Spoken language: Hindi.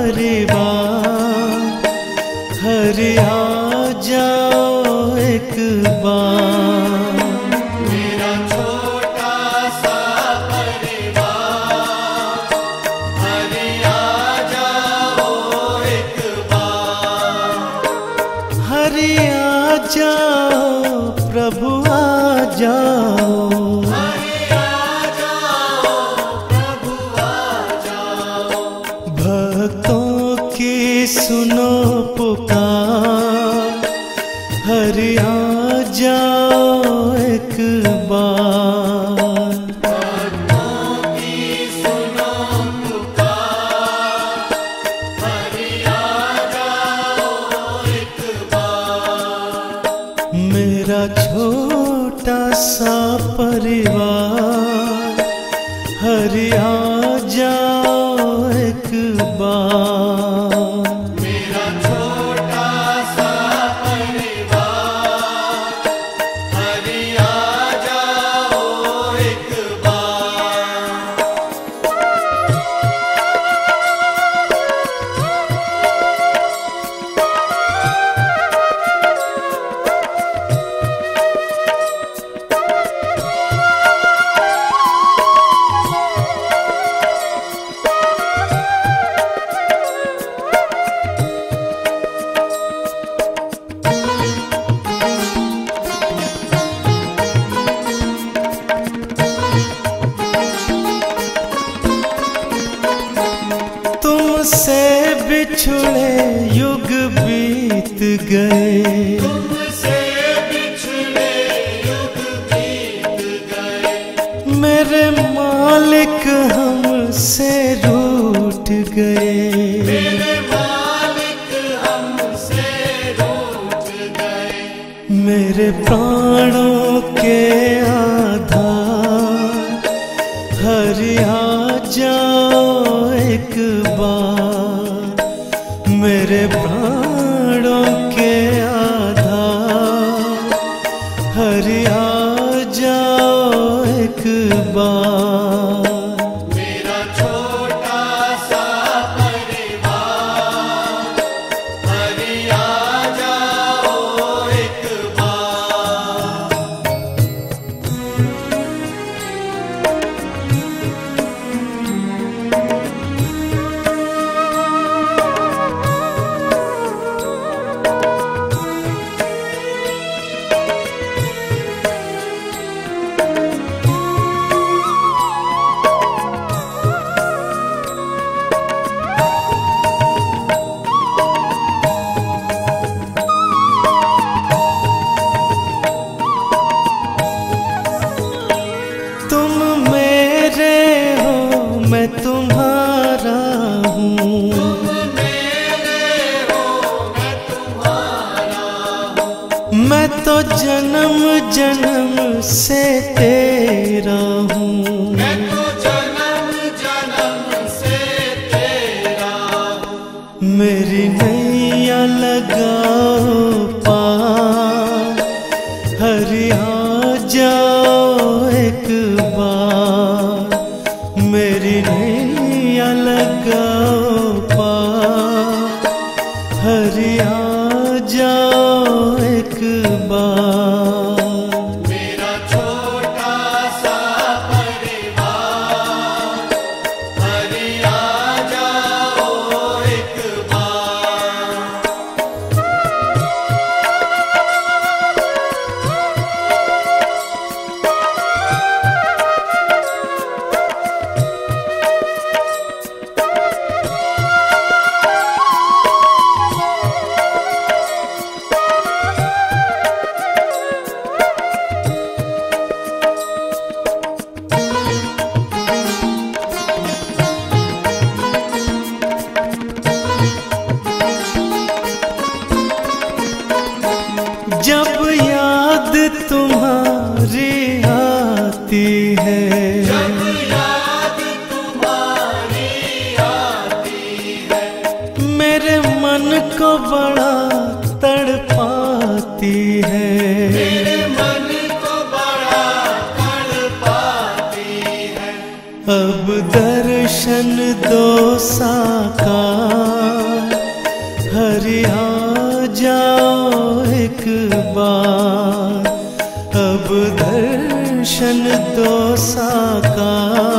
परिवार, हरि आ जाओ एक बार। मेरा छोटा सा परिवार, हरि आ जाओ एक बार। हरि आ जाओ प्रभु आ जाओ, भक्तों की सुनो पुकार, हरि आ जाओ एक बार। भक्तों की सुनो पुकार, हरि आ जाओ एक बार। मेरा छोटा सा परिवार, हरि आ जाओ एक बार। मेरा छोटा सा परिवार, हरि आ जाओ एक बार। तुमसे बिछुड़े युग बीत गए, तुमसे बिछड़े युग बीत गए। मेरे मालिक हमसे रूठ गए। मेरे मालिक हमसे रूठ गए। मेरे प्राणों के आधार, हरि आ जाओ एक बार। मेरे प्राणों के आधार, हरि आ जाओ एक बार। मेरा छोटा सा परिवार, हरि आ जाओ एक बार। तुम मेरे हो मैं तुम्हारा हूँ, मेरे हो मैं तुम्हारा हूँ। मैं तो जन्म जन्म से तेरा हूँ। मैं तो जन्म जन्म से तेरा हूँ। मेरी नैया लगाओ पार, हरि आ जाओ एक बार। मेरी नैया लगाओ पार, हरि आ जाओ एक बार। मेरा छोटा सा परिवार, हरि आ जाओ एक बार। जब याद तुम्हारी आती है, जब याद तुम्हारी आती है। मेरे मन को बड़ा तड़पाती है। मेरे मन को बड़ा तड़पाती है। अब दर्शन दो साकार, साकार